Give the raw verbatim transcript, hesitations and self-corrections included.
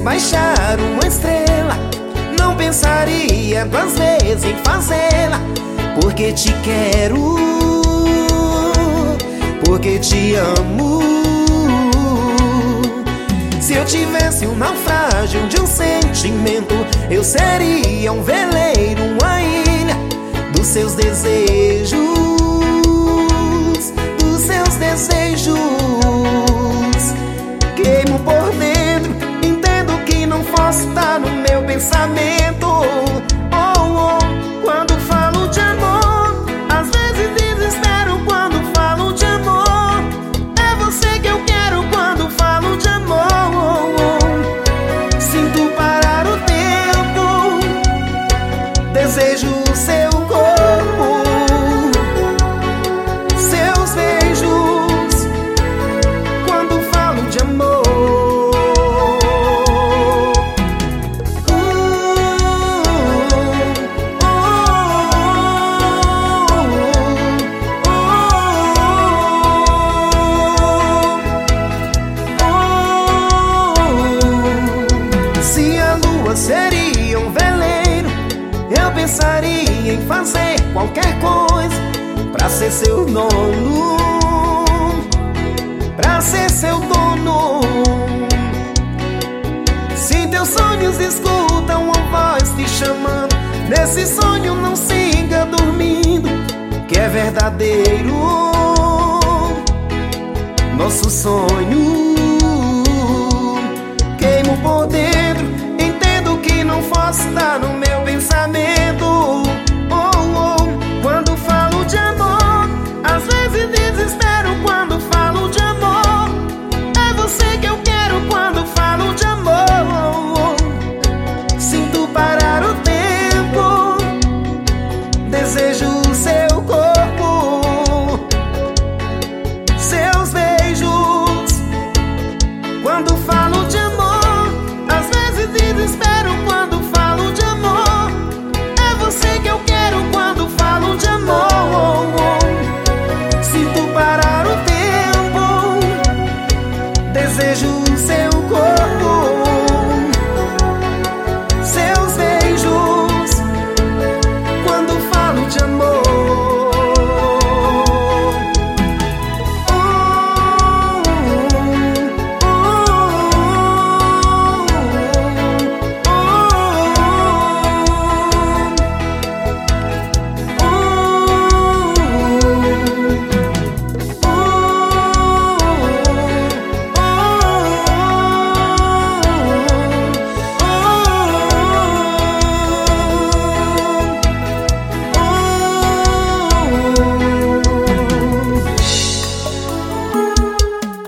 baixar uma estrela, não pensaria duas vezes em fazê-la. Porque te quero, porque te amo. Se eu tivesse um naufrágio de um sentimento, eu seria um veleiro, uma ilha dos seus desejos, dos seus desejos. Queimo por dentro, entendo que não posso estar no meu pensamento. Oh, oh, quando falo de amor, às vezes desespero quando falo de amor. É você que eu quero quando falo de amor. Oh, oh. Sinto parar o tempo, desejo o seu corpo, seus beijos, quando falo de amor. Seria um veleiro, eu pensaria em fazer qualquer coisa pra ser seu dono, pra ser seu dono. Se teus sonhos escutam uma voz te chamando, nesse sonho não siga dormindo, que é verdadeiro nosso sonho.